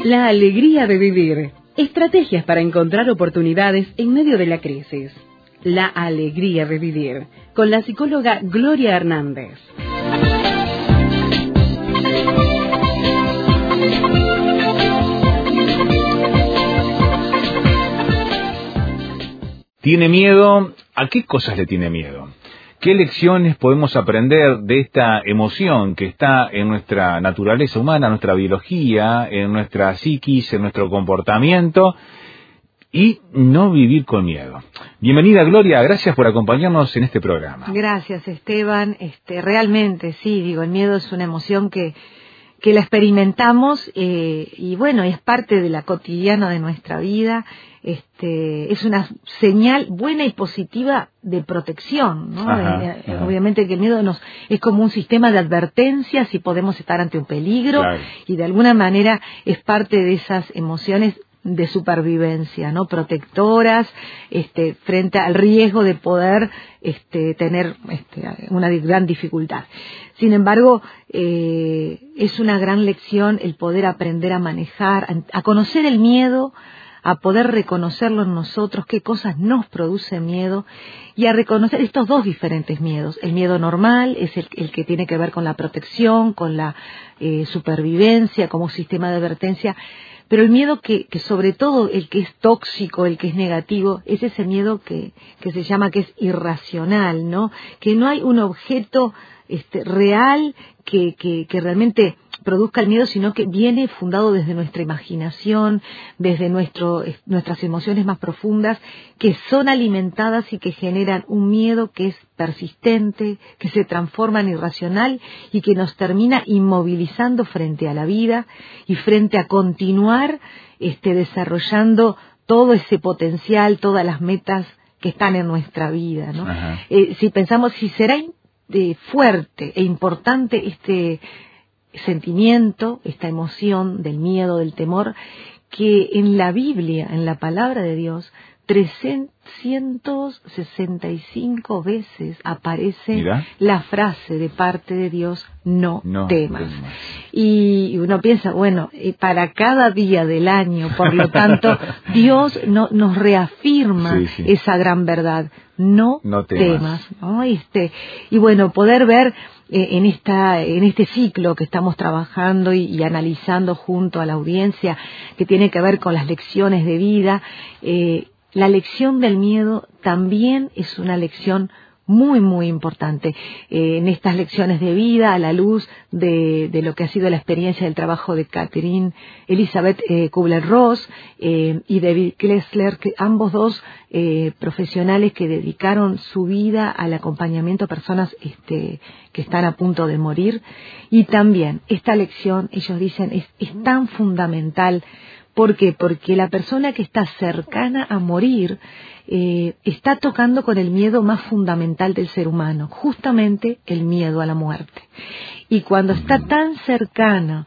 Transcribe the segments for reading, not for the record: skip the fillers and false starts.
La alegría de vivir. Estrategias para encontrar oportunidades en medio de la crisis. La alegría de vivir. Con la psicóloga Gloria Hernández. ¿Tiene miedo? ¿A qué cosas le tiene miedo? ¿Qué lecciones podemos aprender de esta emoción que está en nuestra naturaleza humana, en nuestra biología, en nuestra psiquis, en nuestro comportamiento? Y no vivir con miedo. Bienvenida, Gloria, gracias por acompañarnos en este programa. Gracias, Esteban. Realmente, sí, digo, el miedo es una emoción que la experimentamos y bueno, es parte de la cotidiana de nuestra vida. Es una señal buena y positiva de protección, ¿no? Obviamente que el miedo es como un sistema de advertencia si podemos estar ante un peligro, claro. Y de alguna manera es parte de esas emociones de supervivencia, ¿no? Protectoras, frente al riesgo de poder, tener, una gran dificultad. Sin embargo, es una gran lección el poder aprender a manejar, a conocer el miedo, a poder reconocerlo en nosotros, qué cosas nos producen miedo, y a reconocer estos dos diferentes miedos. El miedo normal es el que tiene que ver con la protección, con la supervivencia, como sistema de advertencia. Pero el miedo que sobre todo el que es tóxico, el que es negativo, es ese miedo que se llama que es irracional, ¿no? Que no hay un objeto real que realmente produzca el miedo, sino que viene fundado desde nuestra imaginación, desde nuestras emociones más profundas, que son alimentadas y que generan un miedo que es persistente, que se transforma en irracional y que nos termina inmovilizando frente a la vida y frente a continuar desarrollando todo ese potencial, todas las metas que están en nuestra vida, ¿no? Si pensamos si será fuerte e importante este sentimiento, esta emoción del miedo, del temor, que en la Biblia, en la palabra de Dios, 365 veces aparece la frase de parte de Dios, no temas. Y uno piensa, bueno, para cada día del año, por lo tanto, Dios nos reafirma esa gran verdad, no temas, ¿no? Y bueno, poder ver en este ciclo que estamos trabajando y analizando junto a la audiencia, que tiene que ver con las lecciones de vida, la lección del miedo también es una lección muy, muy importante. En estas lecciones de vida, a la luz de lo que ha sido la experiencia del trabajo de Catherine Elizabeth Kubler-Ross y David Klessler, que ambos dos profesionales que dedicaron su vida al acompañamiento a personas que están a punto de morir. Y también esta lección, ellos dicen, es tan fundamental. ¿Por qué? Porque la persona que está cercana a morir está tocando con el miedo más fundamental del ser humano, justamente el miedo a la muerte. Y cuando está tan cercana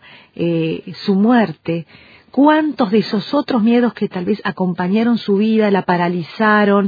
su muerte, ¿cuántos de esos otros miedos que tal vez acompañaron su vida, la paralizaron,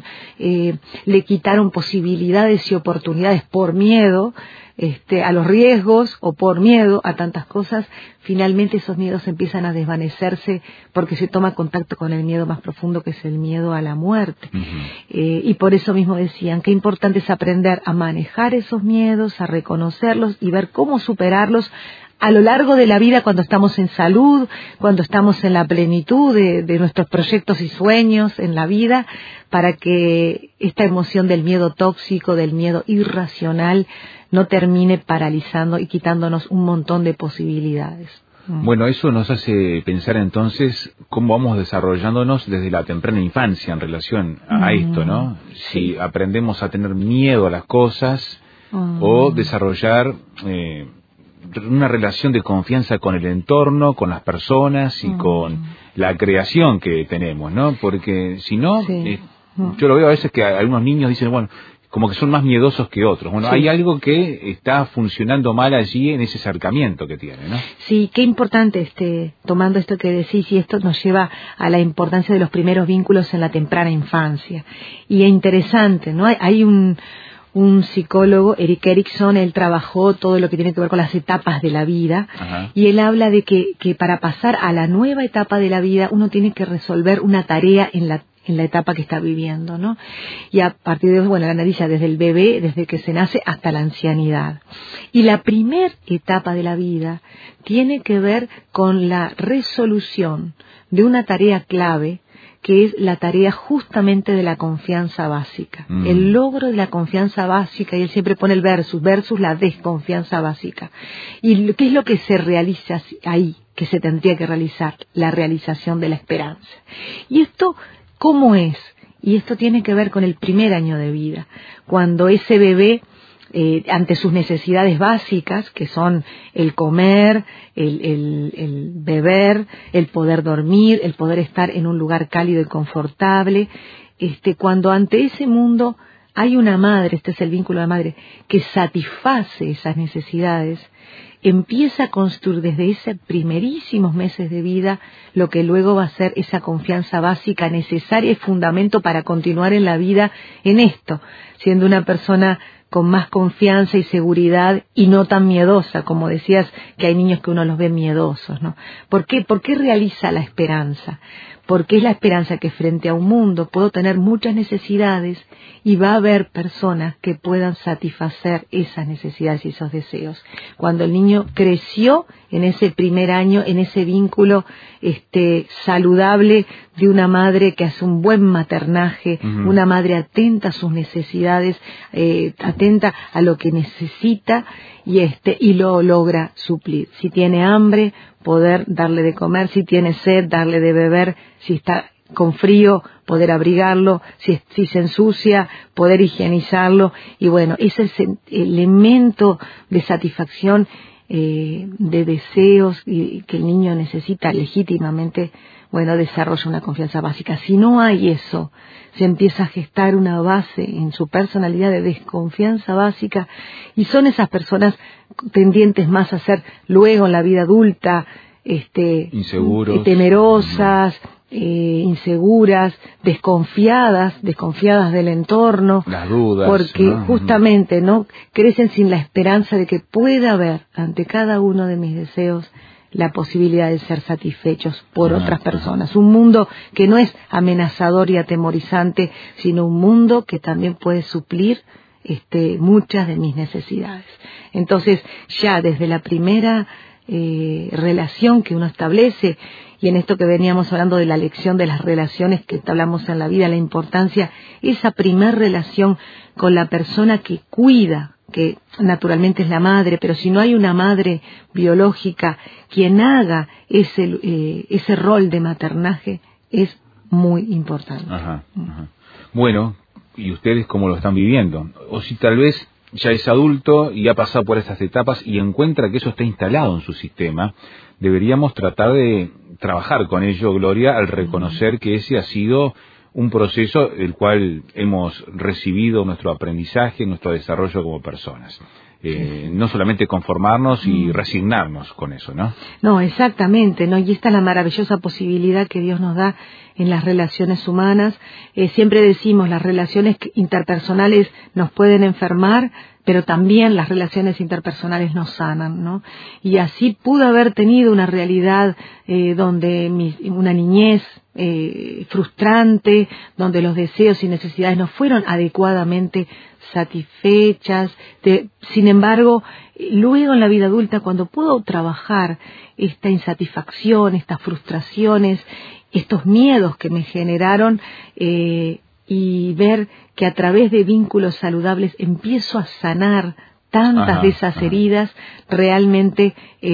le quitaron posibilidades y oportunidades por miedo a los riesgos o por miedo a tantas cosas? Finalmente esos miedos empiezan a desvanecerse porque se toma contacto con el miedo más profundo, que es el miedo a la muerte. Y por eso mismo decían que importante es aprender a manejar esos miedos, a reconocerlos y ver cómo superarlos a lo largo de la vida, cuando estamos en salud, cuando estamos en la plenitud de nuestros proyectos y sueños en la vida, para que esta emoción del miedo tóxico, del miedo irracional, no termine paralizando y quitándonos un montón de posibilidades. Bueno, eso nos hace pensar entonces cómo vamos desarrollándonos desde la temprana infancia en relación a esto, ¿no? Si aprendemos a tener miedo a las cosas o desarrollar una relación de confianza con el entorno, con las personas y con la creación que tenemos, ¿no? Porque si no, yo lo veo a veces que algunos niños dicen, bueno, como que son más miedosos que otros. Bueno, hay algo que está funcionando mal allí en ese acercamiento que tiene, ¿no? Sí, qué importante, tomando esto que decís, y esto nos lleva a la importancia de los primeros vínculos en la temprana infancia. Y es interesante, ¿no? Hay un psicólogo, Erik Erikson. Él trabajó todo lo que tiene que ver con las etapas de la vida. Ajá. Y él habla de que para pasar a la nueva etapa de la vida uno tiene que resolver una tarea en la etapa que está viviendo, ¿no? Y a partir de eso, bueno, la analiza desde el bebé, desde que se nace hasta la ancianidad. Y la primera etapa de la vida tiene que ver con la resolución de una tarea clave, que es la tarea justamente de la confianza básica. El logro de la confianza básica, y él siempre pone el versus la desconfianza básica. ¿Y qué es lo que se realiza ahí, que se tendría que realizar? La realización de la esperanza. Y esto, ¿cómo es? Y esto tiene que ver con el primer año de vida, cuando ese bebé, ante sus necesidades básicas, que son el comer, el beber, el poder dormir, el poder estar en un lugar cálido y confortable, cuando ante ese mundo hay una madre, este es el vínculo de la madre, que satisface esas necesidades, empieza a construir desde esos primerísimos meses de vida lo que luego va a ser esa confianza básica necesaria y fundamento para continuar en la vida en esto, siendo una persona con más confianza y seguridad y no tan miedosa, como decías, que hay niños que uno los ve miedosos, ¿no? ¿Por qué? ¿Por qué realiza la esperanza? Porque es la esperanza que frente a un mundo puedo tener muchas necesidades y va a haber personas que puedan satisfacer esas necesidades y esos deseos. Cuando el niño creció en ese primer año, en ese vínculo saludable de una madre que hace un buen maternaje, una madre atenta a sus necesidades, atenta a lo que necesita y lo logra suplir. Si tiene hambre, poder darle de comer; si tiene sed, darle de beber; si está con frío, poder abrigarlo; si se ensucia, poder higienizarlo. Y bueno, ese es el elemento de satisfacción, de deseos y que el niño necesita legítimamente. Bueno, desarrolla una confianza básica. Si no hay eso, se empieza a gestar una base en su personalidad de desconfianza básica, y son esas personas tendientes más a ser luego en la vida adulta inseguros, temerosas, inseguras, desconfiadas del entorno, las dudas, porque justamente no crecen sin la esperanza de que pueda haber ante cada uno de mis deseos la posibilidad de ser satisfechos por otras personas. Un mundo que no es amenazador y atemorizante, sino un mundo que también puede suplir muchas de mis necesidades. Entonces, ya desde la primera relación que uno establece, y en esto que veníamos hablando de la lección de las relaciones que hablamos en la vida, la importancia, esa primer relación con la persona que cuida, que naturalmente es la madre, pero si no hay una madre biológica quien haga ese rol de maternaje, es muy importante. Ajá. Bueno, ¿y ustedes cómo lo están viviendo? O si tal vez ya es adulto y ha pasado por estas etapas y encuentra que eso está instalado en su sistema, deberíamos tratar de trabajar con ello, Gloria, al reconocer que ese ha sido un proceso del cual hemos recibido nuestro aprendizaje, nuestro desarrollo como personas. No solamente conformarnos y resignarnos con eso, ¿no? No, exactamente, ¿no? Y esta es la maravillosa posibilidad que Dios nos da en las relaciones humanas. Siempre decimos, las relaciones interpersonales nos pueden enfermar, pero también las relaciones interpersonales nos sanan, ¿no? Y así pude haber tenido una realidad donde una niñez frustrante, donde los deseos y necesidades no fueron adecuadamente satisfechas. Sin embargo, luego en la vida adulta, cuando puedo trabajar esta insatisfacción, estas frustraciones, estos miedos que me generaron, y ver que a través de vínculos saludables empiezo a sanar tantas de esas heridas, realmente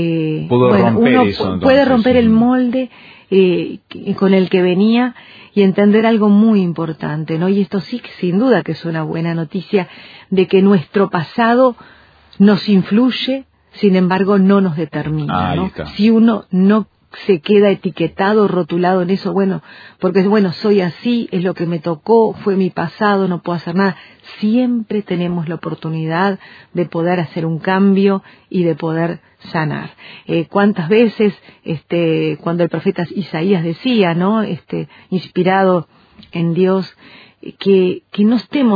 uno puede romper el molde con el que venía y entender algo muy importante, ¿no? Y esto sí, sin duda que es una buena noticia, de que nuestro pasado nos influye, sin embargo no nos determina, ¿no? Si uno no se queda etiquetado, rotulado en eso, porque soy así, es lo que me tocó, fue mi pasado, no puedo hacer nada. Siempre tenemos la oportunidad de poder hacer un cambio y de poder sanar. ¿Cuántas veces, cuando el profeta Isaías decía, ¿no? Inspirado en Dios, que no estemos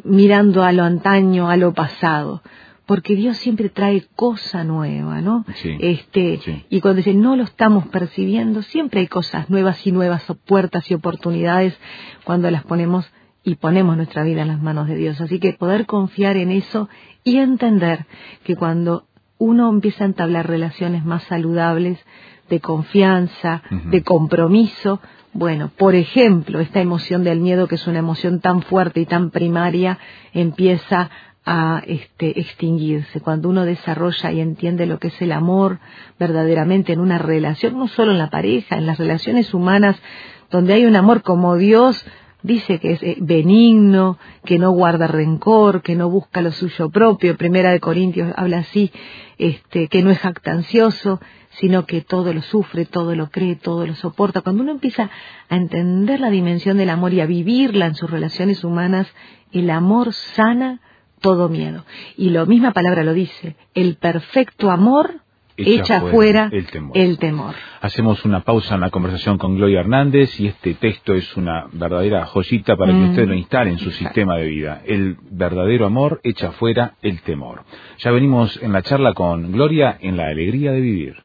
mirando a lo antaño, a lo pasado, porque Dios siempre trae cosa nueva, ¿no? Sí, Y cuando dice no lo estamos percibiendo, siempre hay cosas nuevas y nuevas, o puertas y oportunidades cuando las ponemos nuestra vida en las manos de Dios. Así que poder confiar en eso y entender que cuando uno empieza a entablar relaciones más saludables, de confianza, de compromiso, bueno, por ejemplo, esta emoción del miedo, que es una emoción tan fuerte y tan primaria, empieza a extinguirse. Cuando uno desarrolla y entiende lo que es el amor verdaderamente en una relación, no solo en la pareja, en las relaciones humanas, donde hay un amor como Dios dice que es benigno, que no guarda rencor, que no busca lo suyo propio. Primera de Corintios habla así, que no es jactancioso, sino que todo lo sufre, todo lo cree, todo lo soporta. Cuando uno empieza a entender la dimensión del amor y a vivirla en sus relaciones humanas, el amor sana todo miedo. Y la misma palabra lo dice, el perfecto amor echa fuera el temor. Hacemos una pausa en la conversación con Gloria Hernández y este texto es una verdadera joyita para que usted lo instale en su sistema de vida. El verdadero amor echa fuera el temor. Ya venimos en la charla con Gloria en La Alegría de Vivir.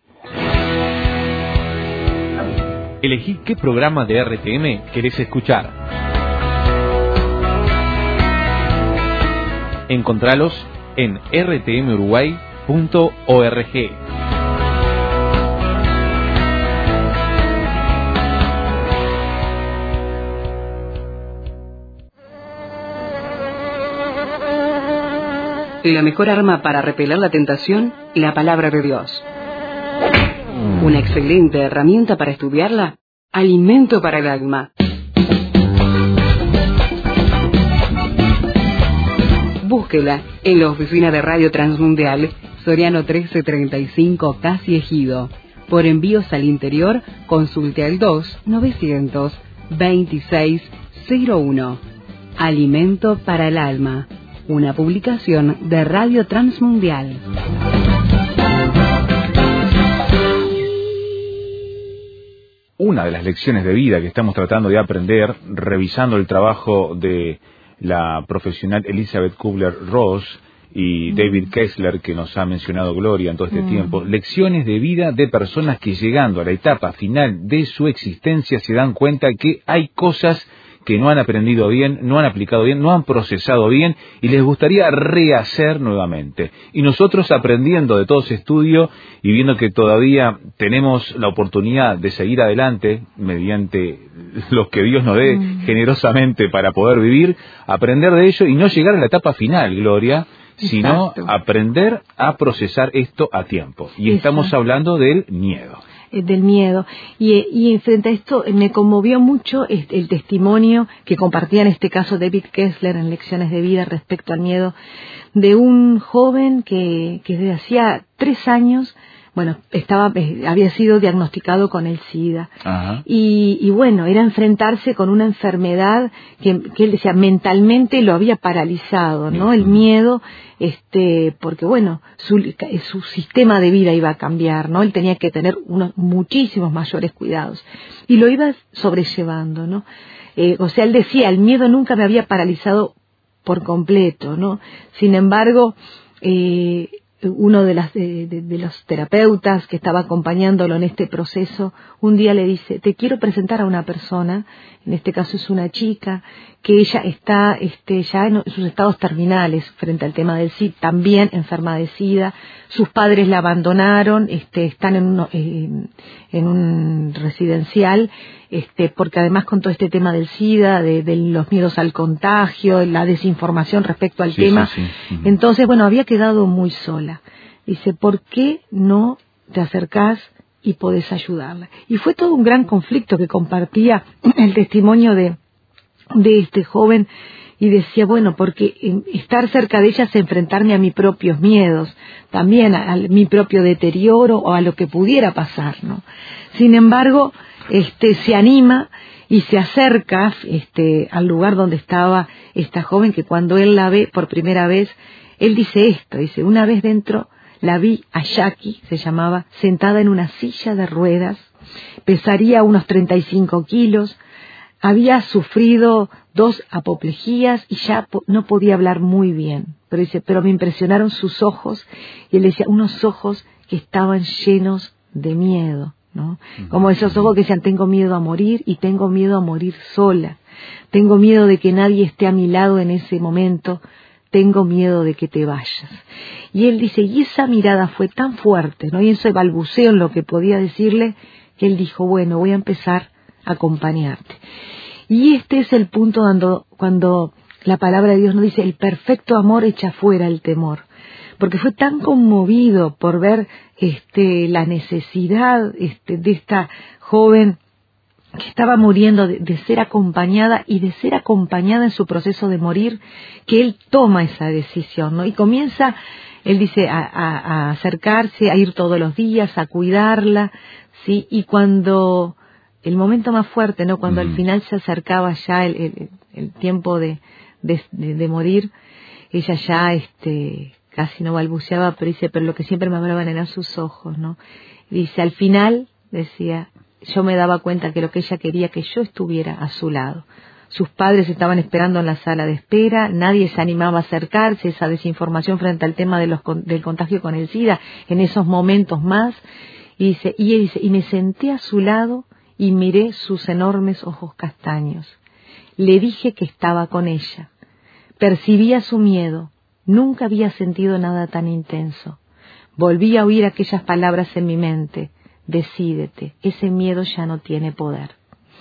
Elegí qué programa de RTM querés escuchar. Encontralos en rtmuruguay.org. La mejor arma para repeler la tentación, la palabra de Dios. Una excelente herramienta para estudiarla, alimento para el alma. Búsquela en la oficina de Radio Transmundial, Soriano 1335, Casi Ejido. Por envíos al interior, consulte al 2-900-2601. Alimento para el alma. Una publicación de Radio Transmundial. Una de las lecciones de vida que estamos tratando de aprender, revisando el trabajo de la profesional Elizabeth Kubler-Ross y David Kessler, que nos ha mencionado Gloria en todo este tiempo, lecciones de vida de personas que llegando a la etapa final de su existencia se dan cuenta que hay cosas que no han aprendido bien, no han aplicado bien, no han procesado bien y les gustaría rehacer nuevamente. Y nosotros aprendiendo de todo ese estudio y viendo que todavía tenemos la oportunidad de seguir adelante mediante lo que Dios nos dé generosamente para poder vivir, aprender de ello y no llegar a la etapa final, Gloria, sino aprender a procesar esto a tiempo. Y estamos hablando del miedo. Del miedo. Y frente a esto me conmovió mucho el testimonio que compartía en este caso David Kessler en Lecciones de Vida respecto al miedo, de un joven que desde hacía 3 años, había sido diagnosticado con el SIDA. Y bueno, era enfrentarse con una enfermedad que él decía mentalmente lo había paralizado, ¿no? El miedo, porque bueno, su sistema de vida iba a cambiar, ¿no? Él tenía que tener muchísimos mayores cuidados. Y lo iba sobrellevando, ¿no? O sea, él decía, el miedo nunca me había paralizado por completo, ¿no? Sin embargo, uno de los terapeutas que estaba acompañándolo en este proceso, un día le dice, te quiero presentar a una persona, en este caso es una chica, que ella está ya en sus estados terminales frente al tema del SIDA, también enferma de SIDA, sus padres la abandonaron, están en un residencial, porque además con todo este tema del SIDA, de los miedos al contagio, la desinformación respecto al tema, entonces bueno, había quedado muy sola. Dice, ¿por qué no te acercás y podés ayudarla? Y fue todo un gran conflicto que compartía el testimonio de este joven, y decía, bueno, porque estar cerca de ella es enfrentarme a mis propios miedos, también a mi propio deterioro o a lo que pudiera pasar, ¿no? Sin embargo, se anima y se acerca al lugar donde estaba esta joven, que cuando él la ve por primera vez, él dice esto, dice, una vez dentro la vi a Jackie, se llamaba, sentada en una silla de ruedas, pesaría unos 35 kilos, había sufrido 2 apoplejías y ya no podía hablar muy bien. Pero dice, pero me impresionaron sus ojos, y él decía, unos ojos que estaban llenos de miedo, ¿no? Como esos ojos que decían, tengo miedo a morir y tengo miedo a morir sola. Tengo miedo de que nadie esté a mi lado en ese momento. Tengo miedo de que te vayas. Y él dice, y esa mirada fue tan fuerte, ¿no? Y ese balbuceo en lo que podía decirle, que él dijo, bueno, voy a empezar a acompañarte. Y este es el punto cuando la palabra de Dios nos dice, el perfecto amor echa fuera el temor. Porque fue tan conmovido por ver la necesidad de esta joven que estaba muriendo, de ser acompañada y de ser acompañada en su proceso de morir, que él toma esa decisión, ¿no? Y comienza, él dice, a acercarse, a ir todos los días, a cuidarla, ¿sí? Y cuando el momento más fuerte, ¿no? Cuando al final se acercaba ya el tiempo de morir, ella ya casi no balbuceaba, pero dice, pero lo que siempre me hablaban eran sus ojos, ¿no? Dice, al final, decía, yo me daba cuenta que lo que ella quería que yo estuviera a su lado. Sus padres estaban esperando en la sala de espera, nadie se animaba a acercarse, esa desinformación frente al tema del contagio con el SIDA, en esos momentos más, y ella dice, y me senté a su lado y miré sus enormes ojos castaños. Le dije que estaba con ella. Percibía su miedo, nunca había sentido nada tan intenso. Volví a oír aquellas palabras en mi mente. Decídete, ese miedo ya no tiene poder.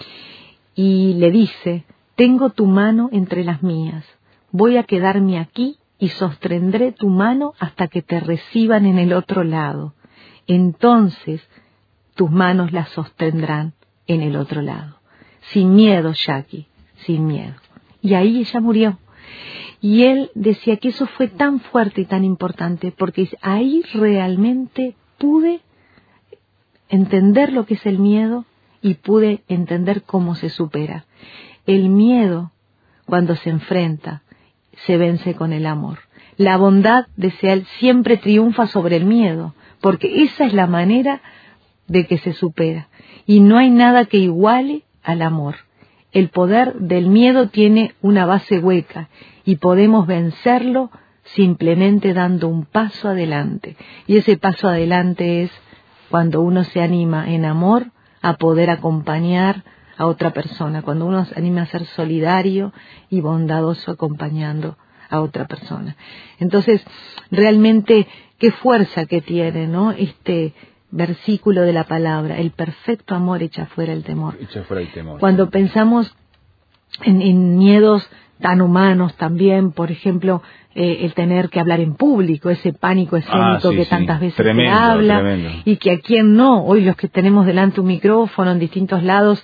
Y le dice, tengo tu mano entre las mías, voy a quedarme aquí y sostendré tu mano hasta que te reciban en el otro lado. Entonces tus manos las sostendrán en el otro lado. Sin miedo, Jackie, sin miedo. Y ahí ella murió. Y él decía que eso fue tan fuerte y tan importante, porque ahí realmente pude entender lo que es el miedo y pude entender cómo se supera. El miedo, cuando se enfrenta, se vence con el amor. La bondad, decía él, siempre triunfa sobre el miedo, porque esa es la manera de que se supera. Y no hay nada que iguale al amor. El poder del miedo tiene una base hueca y podemos vencerlo simplemente dando un paso adelante. Y ese paso adelante es cuando uno se anima en amor a poder acompañar a otra persona, cuando uno se anima a ser solidario y bondadoso acompañando a otra persona. Entonces, realmente, qué fuerza que tiene, ¿no? Este versículo de la palabra, el perfecto amor echa fuera el temor. Echa fuera el temor. Cuando pensamos en miedos tan humanos también, por ejemplo, el tener que hablar en público, ese pánico escénico que tantas veces tremendo, se habla, tremendo. Y que a quien no, hoy los que tenemos delante un micrófono en distintos lados,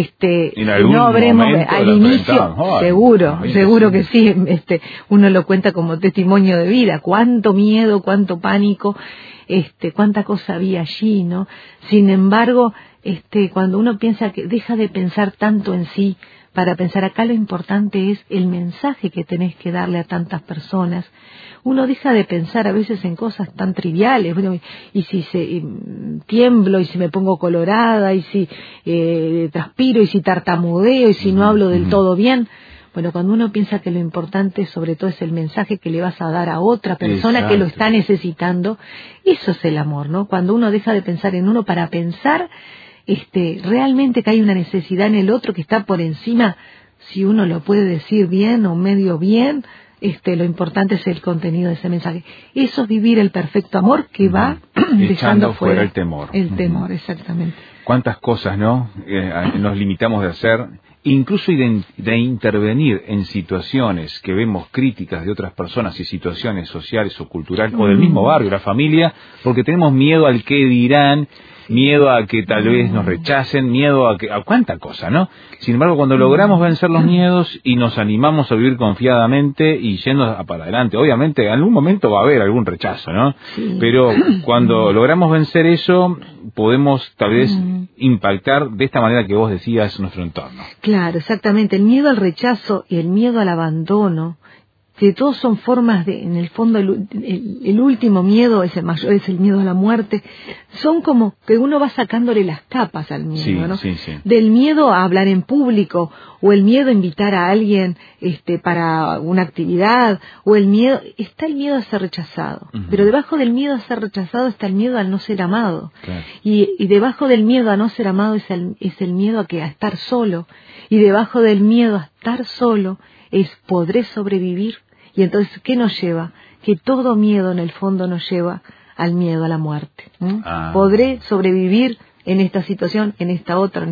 no habremos al inicio, seguro que sí, uno lo cuenta como testimonio de vida, cuánto miedo, cuánto pánico, cuánta cosa había allí, ¿no? Sin embargo, cuando uno piensa que deja de pensar tanto en sí, para pensar acá lo importante es el mensaje que tenés que darle a tantas personas. Uno deja de pensar a veces en cosas tan triviales, bueno, y si tiemblo, y si me pongo colorada, y si transpiro, y si tartamudeo, y si no hablo del todo bien. Bueno, cuando uno piensa que lo importante sobre todo es el mensaje que le vas a dar a otra persona Exacto. que lo está necesitando, eso es el amor, ¿no? Cuando uno deja de pensar en uno para pensar realmente que hay una necesidad en el otro que está por encima, si uno lo puede decir bien o medio bien, lo importante es el contenido de ese mensaje. Eso es vivir el perfecto amor que va dejando fuera el temor. El temor, exactamente. Cuántas cosas, ¿no? Nos limitamos de hacer, incluso de intervenir en situaciones que vemos críticas de otras personas y situaciones sociales o culturales o del mismo barrio, la familia, porque tenemos miedo al qué dirán, miedo a que tal vez nos rechacen, miedo a cuánta cosa, ¿no? Sin embargo, cuando logramos vencer los miedos y nos animamos a vivir confiadamente y yendo para adelante, obviamente en algún momento va a haber algún rechazo, ¿no? Sí. Pero cuando logramos vencer eso, podemos tal vez impactar de esta manera que vos decías nuestro entorno. Claro, exactamente. El miedo al rechazo y el miedo al abandono que todos son formas de, en el fondo, el último miedo es el mayor, es el miedo a la muerte. Son como que uno va sacándole las capas al miedo, ¿no? Sí. Del miedo a hablar en público, o el miedo a invitar a alguien para una actividad, o el miedo, está el miedo a ser rechazado. Pero debajo del miedo a ser rechazado está el miedo al no ser amado. Claro. Y debajo del miedo a no ser amado es el miedo a estar solo. Y debajo del miedo a estar solo ¿podré sobrevivir? Y entonces, ¿qué nos lleva? Que todo miedo en el fondo nos lleva al miedo a la muerte. ¿Podré sobrevivir en esta situación, en esta otra?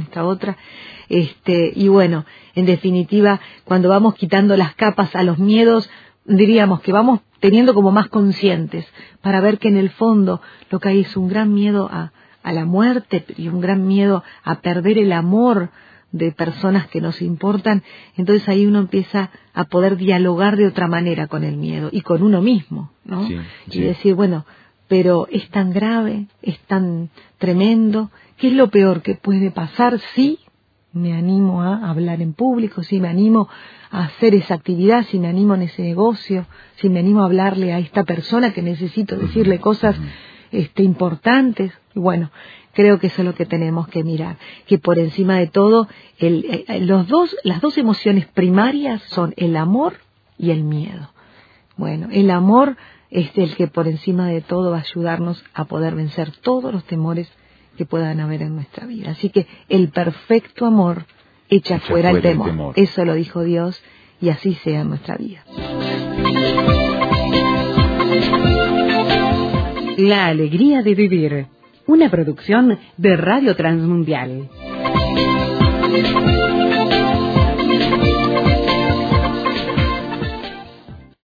Y bueno, en definitiva, cuando vamos quitando las capas a los miedos, diríamos que vamos teniendo como más conscientes para ver que en el fondo lo que hay es un gran miedo a la muerte y un gran miedo a perder el amor de personas que nos importan. Entonces ahí uno empieza a poder dialogar de otra manera con el miedo y con uno mismo, ¿no? Sí. Y decir, bueno, pero es tan grave, es tan tremendo, ¿qué es lo peor que puede pasar si me animo a hablar en público, si me animo a hacer esa actividad, si me animo en ese negocio, si me animo a hablarle a esta persona que necesito decirle cosas importantes? Bueno, creo que eso es lo que tenemos que mirar, que por encima de todo las dos emociones primarias son el amor y el miedo. Bueno, el amor es el que por encima de todo va a ayudarnos a poder vencer todos los temores que puedan haber en nuestra vida. Así que el perfecto amor echa fuera el temor. Eso lo dijo Dios, y así sea en nuestra vida. La alegría de vivir. Una producción de Radio Transmundial.